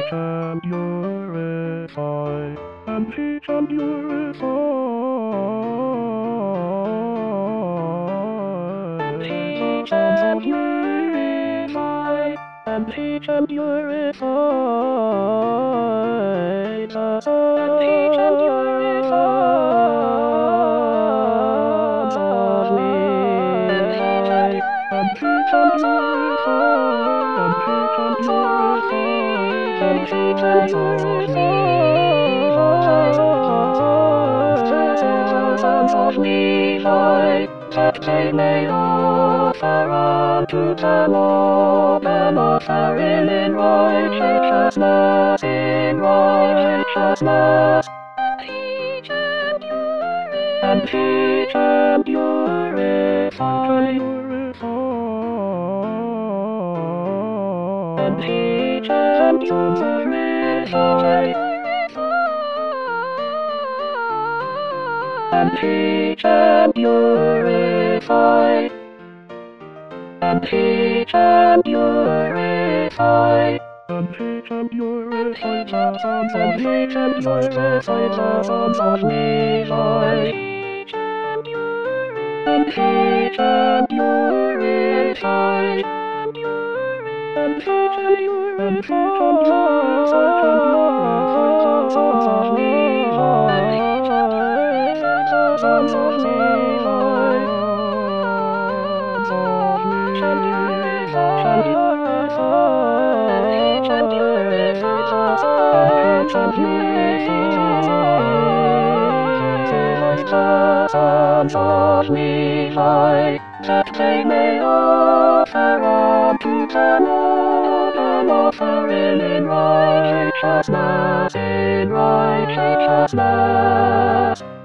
peach and purify, and peach and purify, and peach and purify, and peach and purify, and peach and that they may offer unto the Lord an offering in righteousness, and teach and purify, and teach and purify, and teach and purify, and teach and purify, and teach and purify the sons of Levi, and purify the sons of Levi, and teach and purify, and teach and purify the sons of Levi, sons of Levi, and sons of Levi, that they may offer unto the Lord an offering in righteousness,